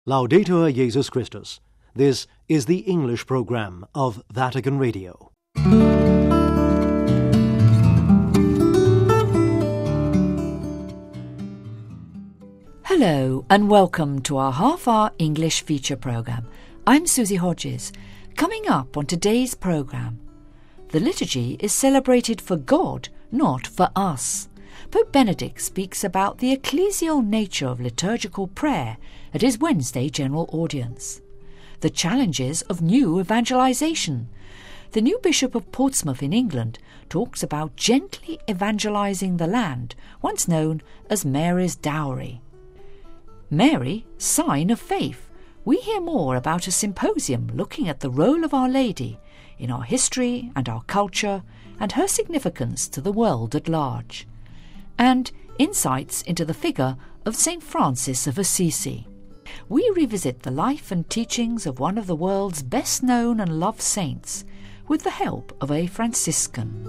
Laudetur Jesus Christus. This is the English program of Vatican Radio. Hello and welcome to our half-hour English feature program. I'm Susie Hodges. Coming up on today's program, the liturgy is celebrated for God, not for us. Pope Benedict speaks about the ecclesial nature of liturgical prayer at his Wednesday General Audience. The challenges of new evangelization. The new Bishop of Portsmouth in England talks about gently evangelizing the land, once known as Mary's dowry. Mary, sign of faith. We hear more about a symposium looking at the role of Our Lady in our history and our culture and her significance to the world at large. And insights into the figure of St. Francis of Assisi. We revisit the life and teachings of one of the world's best-known and loved saints with the help of a Franciscan.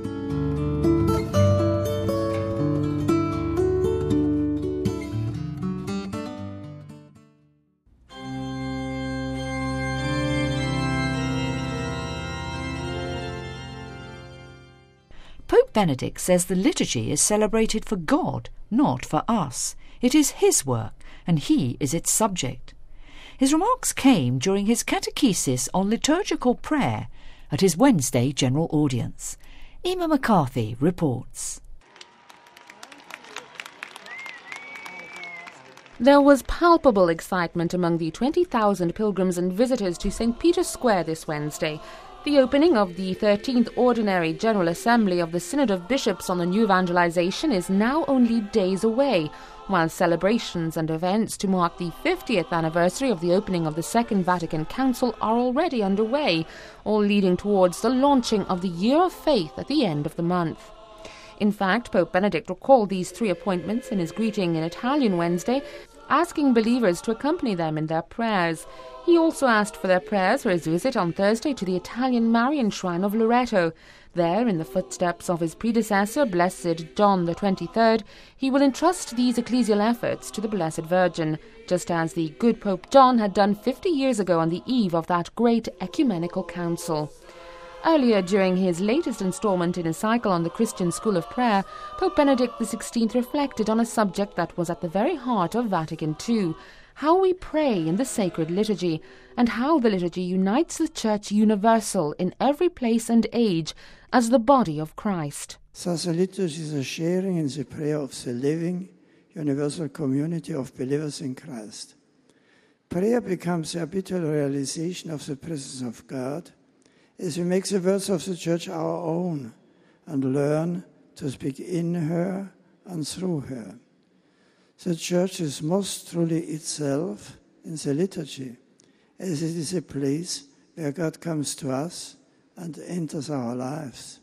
Pope Benedict says the liturgy is celebrated for God, not for us. It is his work, and he is its subject. His remarks came during his catechesis on liturgical prayer at his Wednesday General Audience. Emma McCarthy reports. There was palpable excitement among the 20,000 pilgrims and visitors to St. Peter's Square this Wednesday. The opening of the 13th Ordinary General Assembly of the Synod of Bishops on the New Evangelization is now only days away, while celebrations and events to mark the 50th anniversary of the opening of the Second Vatican Council are already underway, all leading towards the launching of the Year of Faith at the end of the month. In fact, Pope Benedict recalled these three appointments in his greeting in Italian Wednesday, asking believers to accompany them in their prayers. He also asked for their prayers for his visit on Thursday to the Italian Marian Shrine of Loreto. There, in the footsteps of his predecessor, Blessed John XXIII, he will entrust these ecclesial efforts to the Blessed Virgin, just as the good Pope John had done 50 years ago on the eve of that great ecumenical council. Earlier, during his latest installment in his cycle on the Christian School of Prayer, Pope Benedict XVI reflected on a subject that was at the very heart of Vatican II, how we pray in the sacred liturgy, and how the liturgy unites the Church universal in every place and age as the body of Christ. Thus the liturgy is a sharing in the prayer of the living, universal community of believers in Christ. Prayer becomes the habitual realization of the presence of God, as we make the words of the Church our own and learn to speak in her and through her. The Church is most truly itself in the liturgy, as it is a place where God comes to us and enters our lives.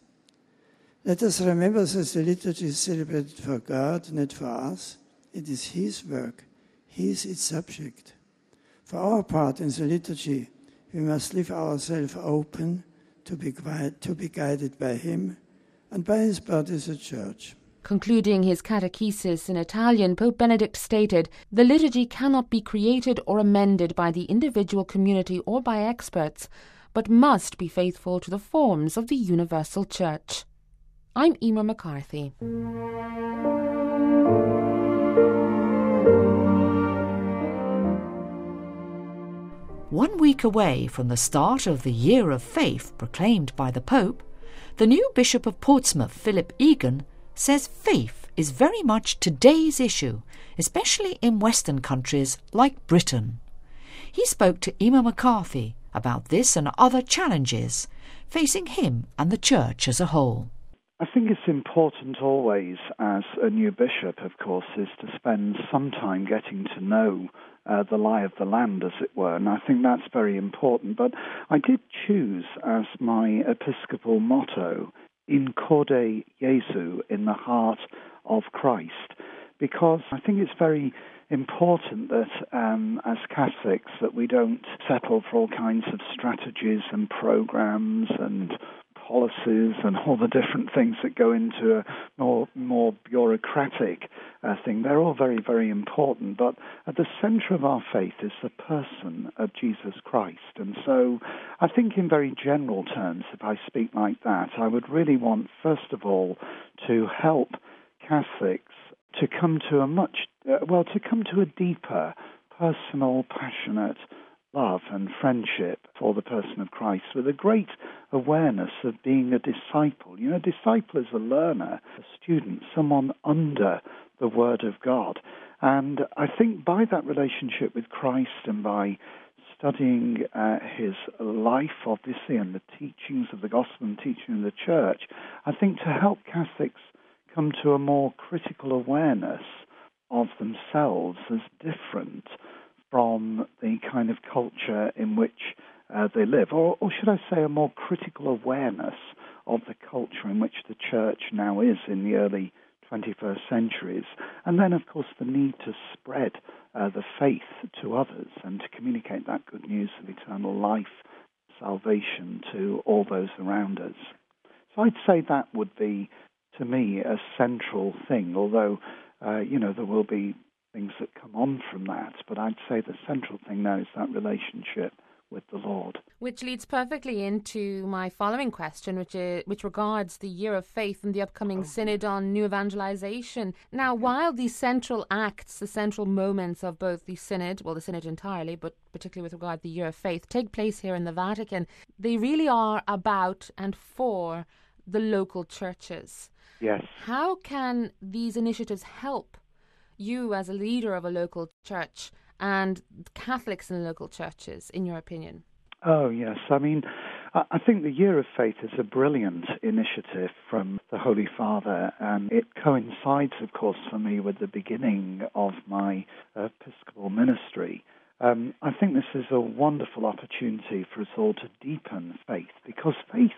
Let us remember that the liturgy is celebrated for God, not for us. It is His work. He is its subject. For our part in the liturgy, we must leave ourselves open to be guided by Him and by His body, the Church. Concluding his catechesis in Italian, Pope Benedict stated, "The liturgy cannot be created or amended by the individual community or by experts, but must be faithful to the forms of the universal Church." I'm Emma McCarthy. One week away from the start of the Year of Faith proclaimed by the Pope, the new Bishop of Portsmouth, Philip Egan, says faith is very much today's issue, especially in Western countries like Britain. He spoke to Emma McCarthy about this and other challenges facing him and the Church as a whole. I think it's important always, as a new bishop, of course, is to spend some time getting to know the lie of the land, as it were, and I think that's very important. But I did choose as my episcopal motto, In Corde Jesu, in the heart of Christ, because I think it's very important that as Catholics that we don't settle for all kinds of strategies and programs and policies and all the different things that go into a more bureaucratic thing. They're all very, very important. But at the center of our faith is the person of Jesus Christ. And so I think in very general terms, if I speak like that, I would really want, first of all, to help Catholics to come to a deeper, personal, passionate love and friendship for the person of Christ, with a great awareness of being a disciple. You know, a disciple is a learner, a student, someone under the Word of God. And I think by that relationship with Christ and by studying his life, obviously, and the teachings of the gospel and teaching of the church, I think to help Catholics come to a more critical awareness of themselves as different from the kind of culture in which they live, or should I say a more critical awareness of the culture in which the church now is in the early 21st centuries. And then, of course, the need to spread the faith to others and to communicate that good news of eternal life, salvation to all those around us. So I'd say that would be, to me, a central thing, although, there will be things that come on from that, but I'd say the central thing now is that relationship with the Lord. Which leads perfectly into my following question, which regards the Year of Faith and the upcoming Synod on New Evangelization. Now, while the central acts, the central moments of both the Synod entirely, but particularly with regard to the Year of Faith, take place here in the Vatican, they really are about and for the local churches. Yes. How can these initiatives help you as a leader of a local church and Catholics in local churches, in your opinion? Oh, yes. I mean, I think the Year of Faith is a brilliant initiative from the Holy Father, and it coincides, of course, for me with the beginning of my Episcopal ministry. I think this is a wonderful opportunity for us all to deepen faith, because faith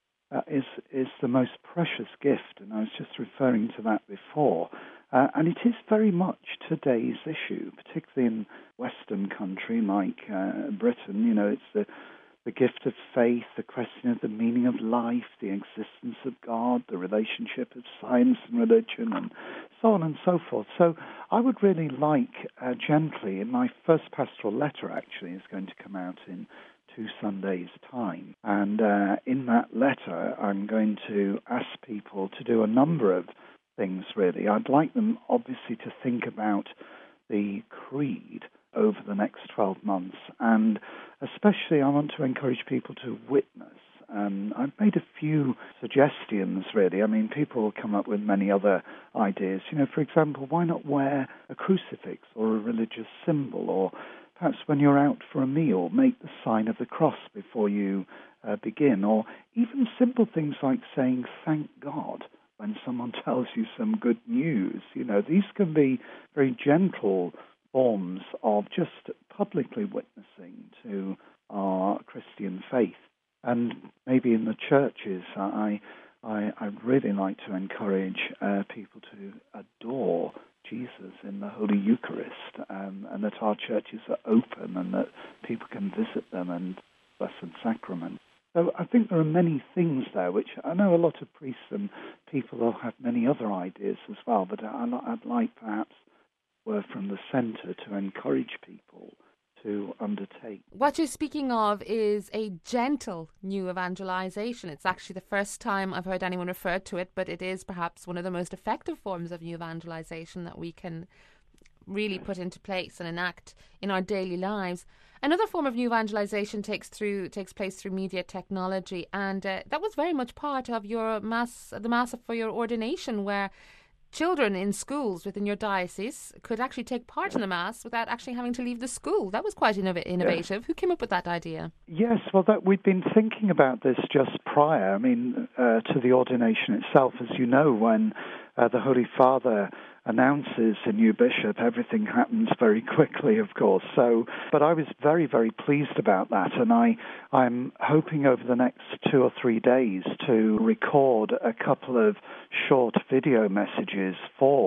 is the most precious gift, and I was just referring to that before. And it is very much today's issue, particularly in Western country like Britain. You know, it's the gift of faith, the question of the meaning of life, the existence of God, the relationship of science and religion, and so on and so forth. So I would really like gently, in my first pastoral letter actually is going to come out in 2 Sundays' time. And in that letter, I'm going to ask people to do a number of things, really. I'd like them, obviously, to think about the creed over the next 12 months. And especially, I want to encourage people to witness. I've made a few suggestions, really. I mean, people will come up with many other ideas. You know, for example, why not wear a crucifix or a religious symbol? Or perhaps when you're out for a meal, make the sign of the cross before you begin. Or even simple things like saying, thank God, when someone tells you some good news. You know, these can be very gentle forms of just publicly witnessing to our Christian faith. And maybe in the churches, I'd really like to encourage people to adore Jesus in the Holy Eucharist, and that our churches are open and that people can visit them and Blessed Sacrament. So I think there are many things there, which I know a lot of priests and people will have many other ideas as well, but I'd like perhaps word from the centre to encourage people to undertake. What you're speaking of is a gentle new evangelization. It's actually the first time I've heard anyone refer to it, but it is perhaps one of the most effective forms of new evangelization that we can really put into place and enact in our daily lives. Another form of new evangelization takes place through media technology, and that was very much part of your the mass for your ordination, where children in schools within your diocese could actually take part in the Mass without actually having to leave the school. That was quite innovative. Yes. Who came up with that idea? Yes, well, we'd been thinking about this just prior, to the ordination itself. As you know, when the Holy Father announces a new bishop, everything happens very quickly, of course. But I was very, very pleased about that, and I'm hoping over the next 2 or 3 days to record a couple of short video messages for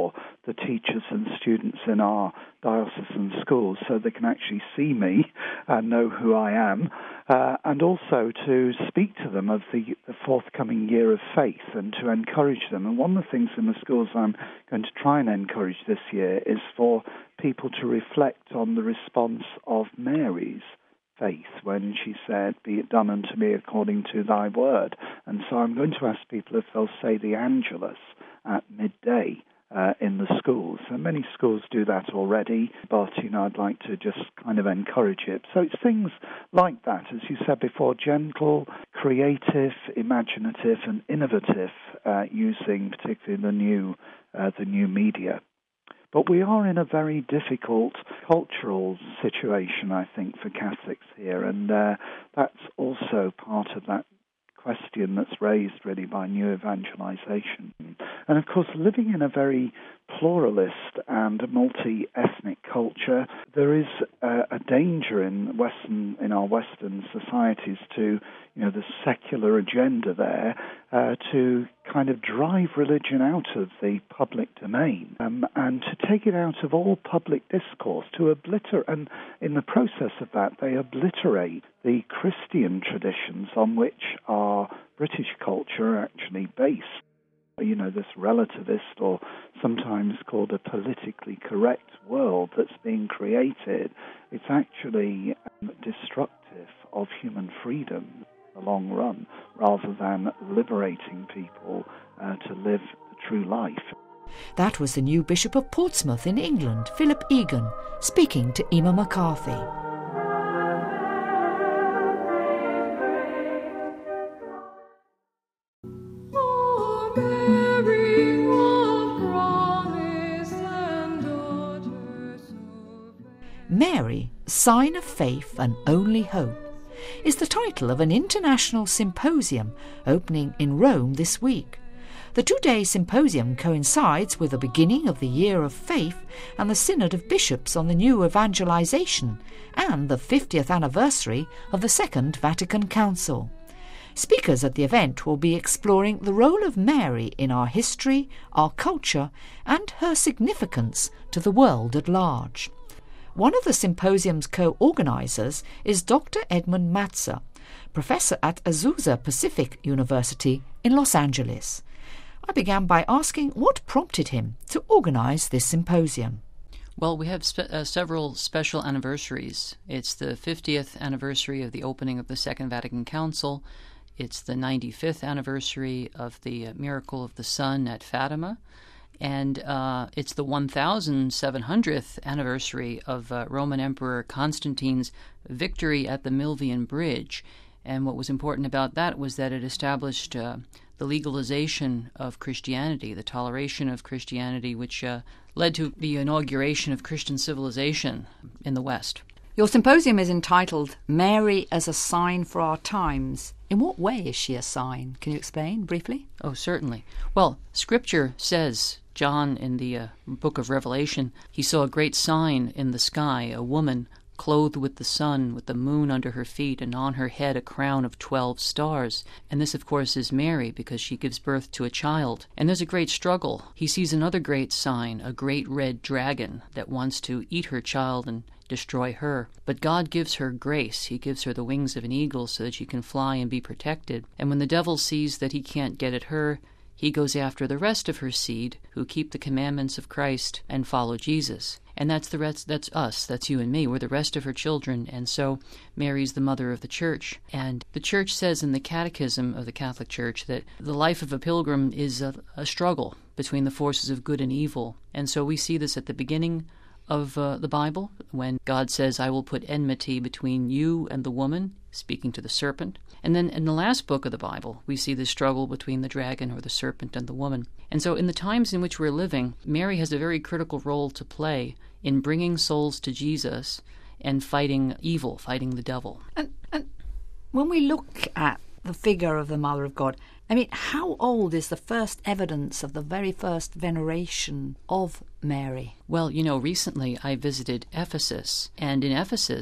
the teachers and students in our diocesan schools so they can actually see me and know who I am, and also to speak to them of the forthcoming year of faith and to encourage them. And one of the things in the schools I'm going to try and encourage this year is for people to reflect on the response of Mary's faith when she said, "Be it done unto me according to thy word." And so I'm going to ask people if they'll say the Angelus at midday in the schools. And many schools do that already, but, I'd like to just kind of encourage it. So it's things like that, as you said before, gentle, creative, imaginative, and innovative, using particularly the new media. But we are in a very difficult cultural situation, I think, for Catholics here, and that's also part of that question that's raised really by new evangelization. And of course, living in a very pluralist and multi-ethnic culture, there is a danger in our Western societies to, the secular agenda there, to kind of drive religion out of the public domain and to take it out of all public discourse, to obliterate, and in the process of that, they obliterate the Christian traditions on which our British culture are actually based. This relativist, or sometimes called a politically correct world that's being created, it's actually destructive of human freedom in the long run, rather than liberating people to live the true life. That was the new Bishop of Portsmouth in England, Philip Egan, speaking to Emma McCarthy. Mary, Sign of Faith and Only Hope, is the title of an international symposium opening in Rome this week. The two-day symposium coincides with the beginning of the Year of Faith and the Synod of Bishops on the New Evangelization and the 50th anniversary of the Second Vatican Council. Speakers at the event will be exploring the role of Mary in our history, our culture, and her significance to the world at large. One of the symposium's co-organisers is Dr. Edmund Matzer, professor at Azusa Pacific University in Los Angeles. I began by asking what prompted him to organise this symposium. Well, we have several special anniversaries. It's the 50th anniversary of the opening of the Second Vatican Council. It's the 95th anniversary of the miracle of the sun at Fatima. And it's the 1700th anniversary of Roman Emperor Constantine's victory at the Milvian Bridge. And what was important about that was that it established the legalization of Christianity, the toleration of Christianity, which led to the inauguration of Christian civilization in the West. Your symposium is entitled Mary as a Sign for Our Times. In what way is she a sign? Can you explain briefly? Oh, certainly. Well, Scripture says, John in the book of Revelation, he saw a great sign in the sky, a woman clothed with the sun, with the moon under her feet, and on her head a crown of 12 stars. And this, of course, is Mary, because she gives birth to a child. And there's a great struggle. He sees another great sign, a great red dragon that wants to eat her child and destroy her. But God gives her grace. He gives her the wings of an eagle so that she can fly and be protected. And when the devil sees that he can't get at her, he goes after the rest of her seed who keep the commandments of Christ and follow Jesus. And that's the rest. That's us. That's you and me. We're the rest of her children. And so Mary's the mother of the Church. And the Church says in the Catechism of the Catholic Church that the life of a pilgrim is a struggle between the forces of good and evil. And so we see this at the beginning of the Bible, when God says, I will put enmity between you and the woman, speaking to the serpent. And then in the last book of the Bible, we see the struggle between the dragon or the serpent and the woman. And so in the times in which we're living, Mary has a very critical role to play in bringing souls to Jesus and fighting evil, fighting the devil. And when we look at the figure of the Mother of God, I mean, how old is the first evidence of the very first veneration of Mary? Well, recently I visited Ephesus, and in Ephesus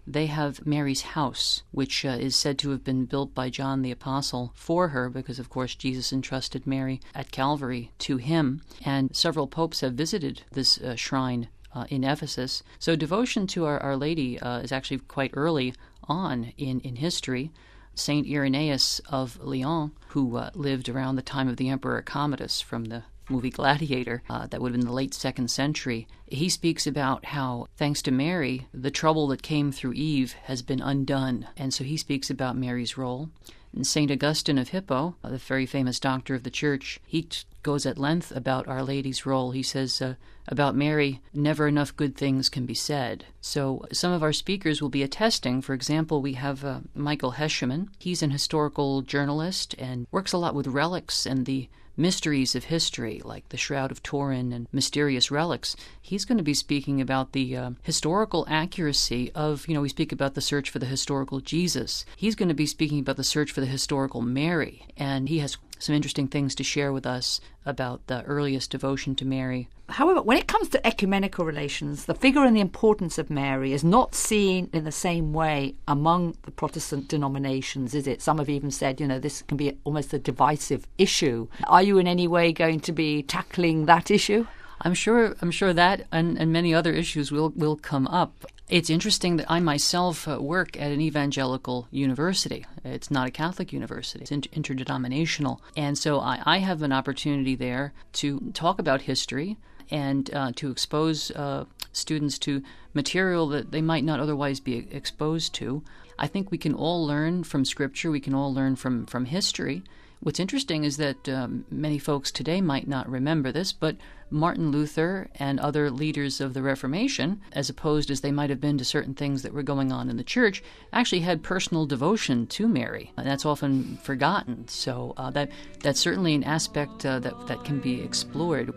they have Mary's house, which is said to have been built by John the Apostle for her, because, of course, Jesus entrusted Mary at Calvary to him. And several popes have visited this shrine in Ephesus. So devotion to Our Lady is actually quite early on in history. Saint Irenaeus of Lyon, who lived around the time of the Emperor Commodus from the movie Gladiator, that would have been the late 2nd century, he speaks about how, thanks to Mary, the trouble that came through Eve has been undone. And so he speaks about Mary's role. And St. Augustine of Hippo, the very famous doctor of the Church, he goes at length about Our Lady's role. He says, about Mary, never enough good things can be said. So some of our speakers will be attesting. For example, we have Michael Hescheman. He's an historical journalist and works a lot with relics and the mysteries of history, like the Shroud of Turin and mysterious relics. He's going to be speaking about the historical accuracy of, we speak about the search for the historical Jesus. He's going to be speaking about the search for the historical Mary, and he has some interesting things to share with us about the earliest devotion to Mary. However, when it comes to ecumenical relations, the figure and the importance of Mary is not seen in the same way among the Protestant denominations, is it? Some have even said, this can be almost a divisive issue. Are you in any way going to be tackling that issue? I'm sure that and many other issues will come up. It's interesting that I myself work at an evangelical university. It's not a Catholic university. It's interdenominational. And so I have an opportunity there to talk about history and to expose students to material that they might not otherwise be exposed to. I think we can all learn from Scripture. We can all learn from history. What's interesting is that many folks today might not remember this, but Martin Luther and other leaders of the Reformation, as opposed as they might have been to certain things that were going on in the church, actually had personal devotion to Mary, and that's often forgotten. So that's certainly an aspect that can be explored.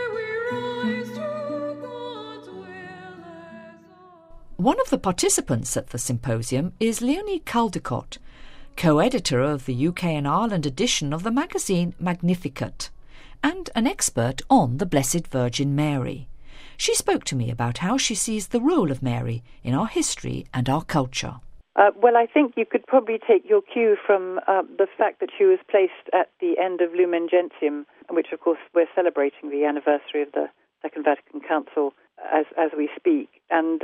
One of the participants at the symposium is Leonie Caldecott, co-editor of the UK and Ireland edition of the magazine Magnificat, and an expert on the Blessed Virgin Mary. She spoke to me about how she sees the role of Mary in our history and our culture. Well, I think you could probably take your cue from the fact that she was placed at the end of Lumen Gentium, which, of course, we're celebrating the anniversary of the Second Vatican Council as we speak, and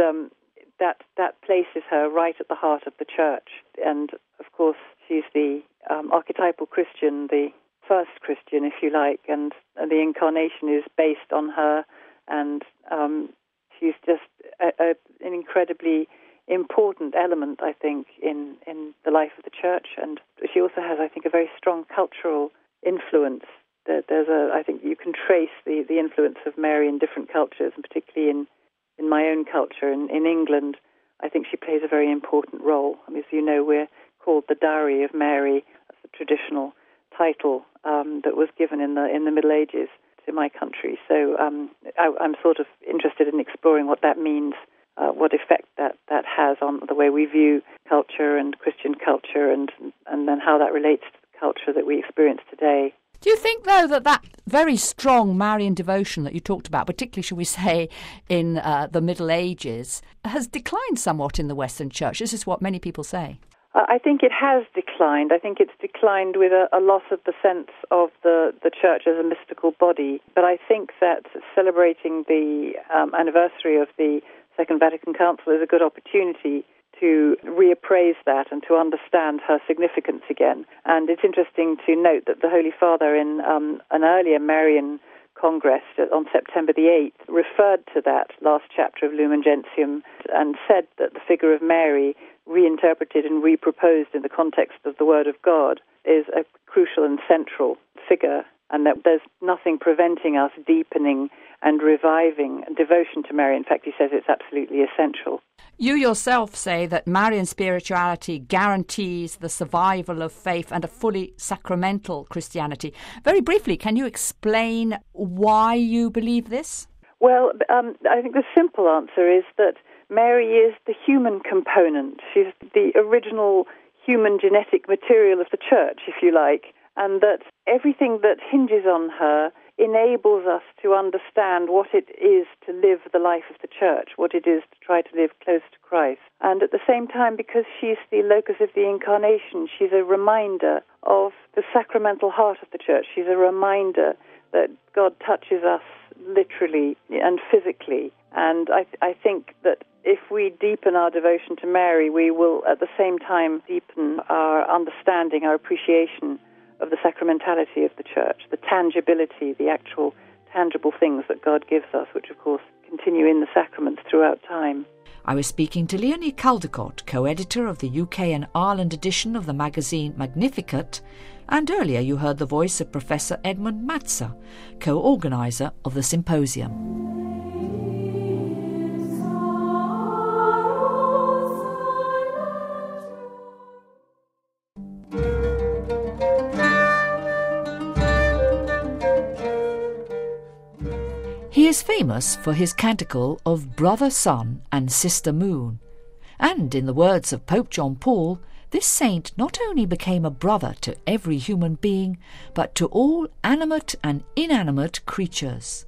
that places her right at the heart of the Church. And, of course, she's the archetypal Christian, the first Christian, if you like, and the incarnation is based on her, and she's just an incredibly important element, I think, in the life of the Church. And she also has, I think, a very strong cultural influence. I think you can trace the influence of Mary in different cultures, and particularly in my own culture, in England, I think she plays a very important role. I mean, as you know, we're called the Dowry of Mary. That's the traditional title that was given in the Middle Ages to my country. So I'm sort of interested in exploring what that means, what effect that has on the way we view culture and Christian culture, and then how that relates to the culture that we experience today. Do you think, though, that very strong Marian devotion that you talked about, particularly, shall we say, in the Middle Ages, has declined somewhat in the Western Church? This is what many people say. I think it has declined. I think it's declined with a loss of the sense of the Church as a mystical body. But I think that celebrating the anniversary of the Second Vatican Council is a good opportunity to reappraise that and to understand her significance again. And it's interesting to note that the Holy Father in an earlier Marian Congress on September the 8th referred to that last chapter of Lumen Gentium and said that the figure of Mary, reinterpreted and reproposed in the context of the Word of God, is a crucial and central figure, and that there's nothing preventing us deepening and reviving devotion to Mary. In fact, he says it's absolutely essential. You yourself say that Marian spirituality guarantees the survival of faith and a fully sacramental Christianity. Very briefly, can you explain why you believe this? Well, I think the simple answer is that Mary is the human component. She's the original human genetic material of the Church, if you like, and that everything that hinges on her enables us to understand what it is to live the life of the church, what it is to try to live close to Christ. And at the same time, because she's the locus of the incarnation, she's a reminder of the sacramental heart of the church. She's a reminder that God touches us literally and physically. And I think that if we deepen our devotion to Mary, we will at the same time deepen our understanding, our appreciation of the sacramentality of the church, the tangibility, the actual tangible things that God gives us, which of course continue in the sacraments throughout time. I was speaking to Leonie Caldecott, co-editor of the UK and Ireland edition of the magazine Magnificat, and earlier you heard the voice of Professor Edmund Matzer, co-organiser of the symposium. He is famous for his canticle of Brother Sun and Sister Moon, and in the words of Pope John Paul, this saint not only became a brother to every human being, but to all animate and inanimate creatures.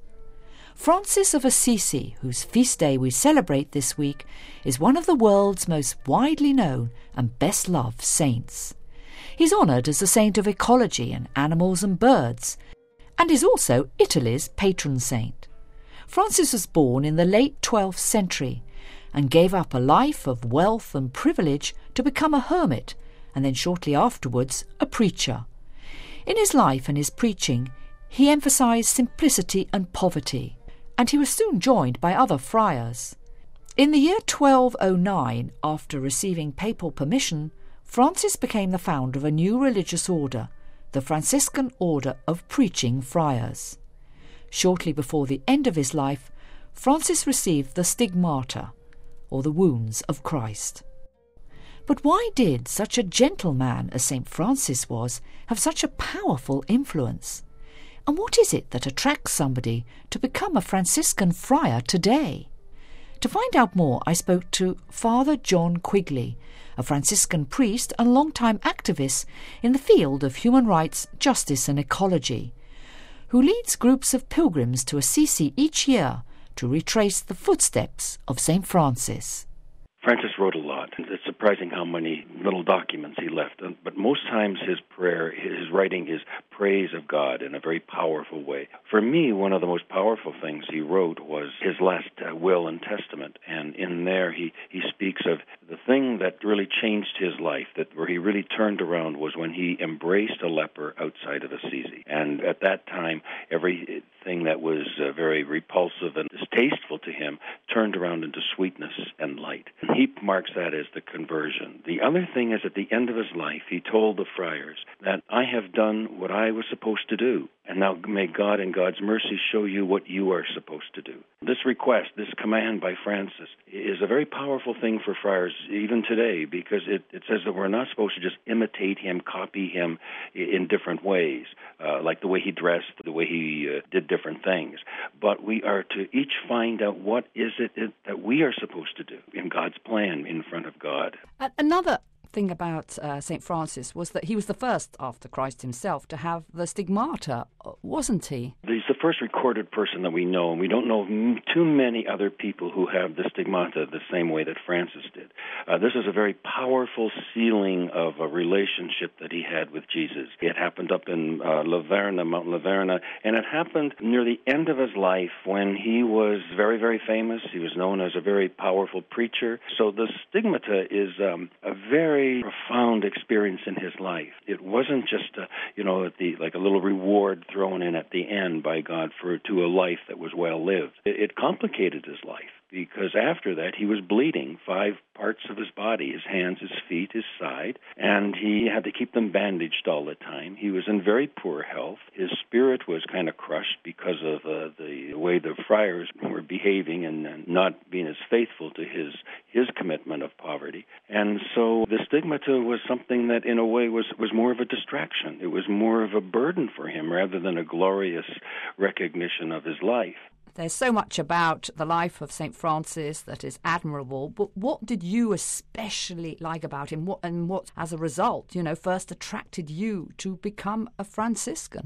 Francis of Assisi, whose feast day we celebrate this week, is one of the world's most widely known and best loved saints. He's honoured as the saint of ecology and animals and birds, and is also Italy's patron saint. Francis was born in the late 12th century and gave up a life of wealth and privilege to become a hermit, and then shortly afterwards a preacher. In his life and his preaching, he emphasised simplicity and poverty, and he was soon joined by other friars. In the year 1209, after receiving papal permission, Francis became the founder of a new religious order, the Franciscan Order of Preaching Friars. Shortly before the end of his life, Francis received the stigmata, or the wounds of Christ. But why did such a gentleman as St. Francis was have such a powerful influence? And what is it that attracts somebody to become a Franciscan friar today? To find out more, I spoke to Father John Quigley, a Franciscan priest and long-time activist in the field of human rights, justice and ecology, who leads groups of pilgrims to Assisi each year to retrace the footsteps of St. Francis. Francis wrote a lot. It's surprising how many little documents he left. But most times his prayer, his writing is praise of God in a very powerful way. For me, one of the most powerful things he wrote was his last will and testament. And in there he speaks of the thing that really changed his life, that where he really turned around was when he embraced a leper outside of Assisi. And at that time, everything that was very repulsive and distasteful to him turned around into sweetness and light. He marks that as the conversion. The other thing is, at the end of his life, he told the friars that I have done what I was supposed to do, and now may God in God's mercy show you what you are supposed to do. This request, this command by Francis, is a very powerful thing for friars even today, because it says that we're not supposed to just imitate him, copy him in different ways, like the way he dressed, the way he did different things. But we are to each find out what is it that we are supposed to do in God's plan in front of God. Another thing about St. Francis was that he was the first, after Christ himself, to have the stigmata, wasn't he? He's the first recorded person that we know, and we don't know too many other people who have the stigmata the same way that Francis did. This is a very powerful sealing of a relationship that he had with Jesus. It happened up in Laverna, Mount Laverna, and it happened near the end of his life when he was very, very famous. He was known as a very powerful preacher. So the stigmata is a very profound experience in his life. It wasn't just like a little reward thrown in at the end by God to a life that was well lived. It complicated his life, because after that he was bleeding 5 parts of his body, his hands, his feet, his side, and he had to keep them bandaged all the time. He was in very poor health. His spirit was kind of crushed because of the way the friars were behaving and not being as faithful to his commitment of poverty. And so the stigmata was something that in a way was more of a distraction. It was more of a burden for him rather than a glorious recognition of his life. There's so much about the life of St. Francis that is admirable, but what did you especially like about him? What, as a result, first attracted you to become a Franciscan?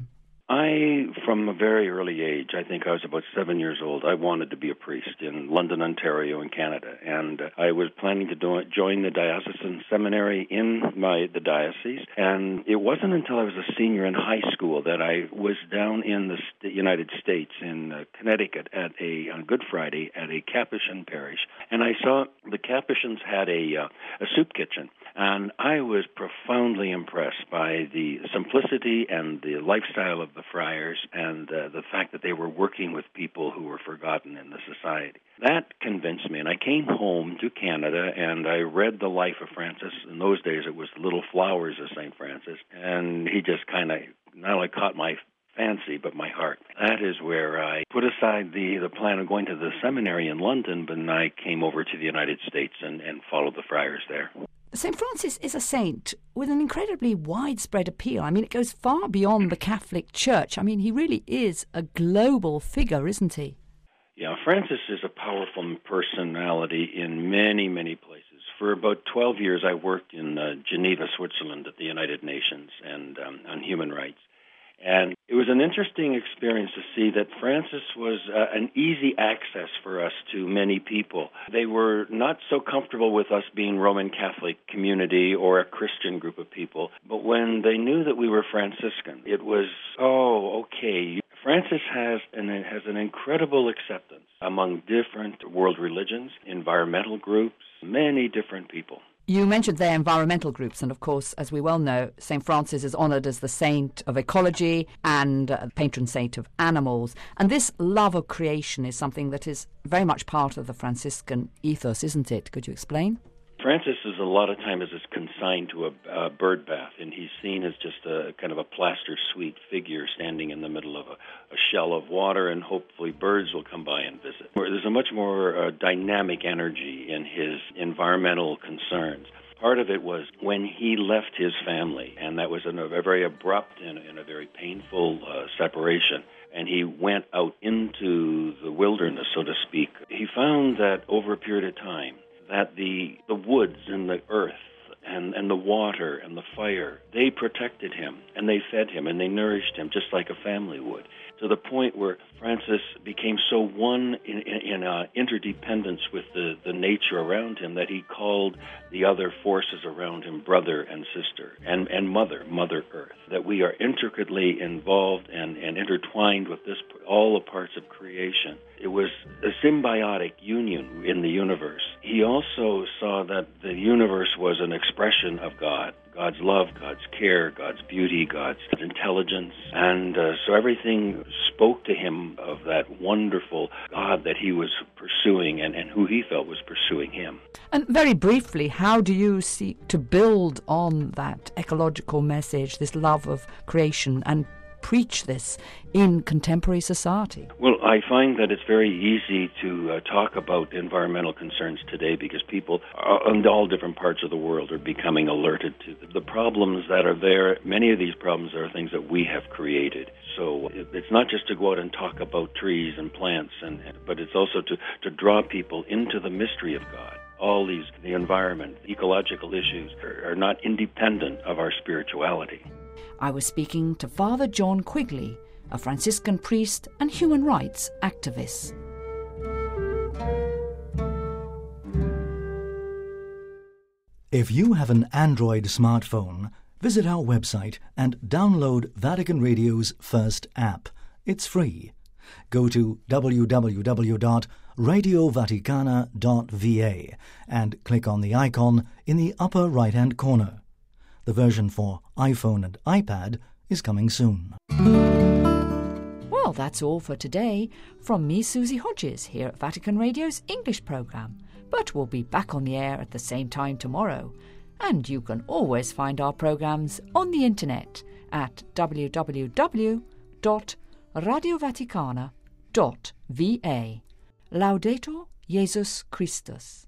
From a very early age, I think I was about 7 years old, I wanted to be a priest in London, Ontario, in Canada. And I was planning to join the diocesan seminary in the diocese. And it wasn't until I was a senior in high school that I was down in the United States, in Connecticut, on Good Friday at a Capuchin parish. And I saw the Capuchins had a soup kitchen. And I was profoundly impressed by the simplicity and the lifestyle of the friars and the fact that they were working with people who were forgotten in the society. That convinced me, and I came home to Canada, and I read the life of Francis. In those days, it was the Little Flowers of St. Francis, and he just kind of not only caught my fancy, but my heart. That is where I put aside the plan of going to the seminary in London, but I came over to the United States and followed the friars there. St. Francis is a saint with an incredibly widespread appeal. I mean, it goes far beyond the Catholic Church. I mean, he really is a global figure, isn't he? Yeah, Francis is a powerful personality in many, many places. For about 12 years, I worked in Geneva, Switzerland at the United Nations and on human rights. And it was an interesting experience to see that Francis was an easy access for us to many people. They were not so comfortable with us being Roman Catholic community or a Christian group of people, but when they knew that we were Franciscan, it was, oh, okay. Francis has an incredible acceptance among different world religions, environmental groups, many different people. You mentioned their environmental groups, and of course, as we well know, St. Francis is honoured as the saint of ecology and patron saint of animals. And this love of creation is something that is very much part of the Franciscan ethos, isn't it? Could you explain? Francis is a lot of times is consigned to a bird bath, and he's seen as just a kind of a plaster sweet figure standing in the middle of a shell of water, and hopefully birds will come by and visit. There's a much more dynamic energy in his environmental concerns. Part of it was when he left his family, and that was a very abrupt and a very painful separation, and he went out into the wilderness, so to speak. He found that over a period of time, that the woods and the earth and the water and the fire, they protected him, and they fed him, and they nourished him just like a family would, to the point where Francis became so one in interdependence with the nature around him that he called the other forces around him brother and sister and mother earth, that we are intricately involved and intertwined with all the parts of creation. It was a symbiotic union in the universe. He also saw that the universe was an expression of God, God's love, God's care, God's beauty, God's intelligence. And so everything spoke to him of that wonderful God that he was pursuing and who he felt was pursuing him. And very briefly, how do you seek to build on that ecological message, this love of creation, and preach this in contemporary society? Well, I find that it's very easy to talk about environmental concerns today because people in all different parts of the world are becoming alerted to the problems that are there. Many of these problems are things that we have created. So it's not just to go out and talk about trees and plants, but it's also to draw people into the mystery of God. All the environment, ecological issues are not independent of our spirituality. I was speaking to Father John Quigley, a Franciscan priest and human rights activist. If you have an Android smartphone, visit our website and download Vatican Radio's first app. It's free. Go to www.radiovaticana.va and click on the icon in the upper right-hand corner. The version for iPhone and iPad is coming soon. Well, that's all for today from me, Susie Hodges, here at Vatican Radio's English programme. But we'll be back on the air at the same time tomorrow. And you can always find our programmes on the internet at www.radiovaticana.va. Laudetur Jesus Christus.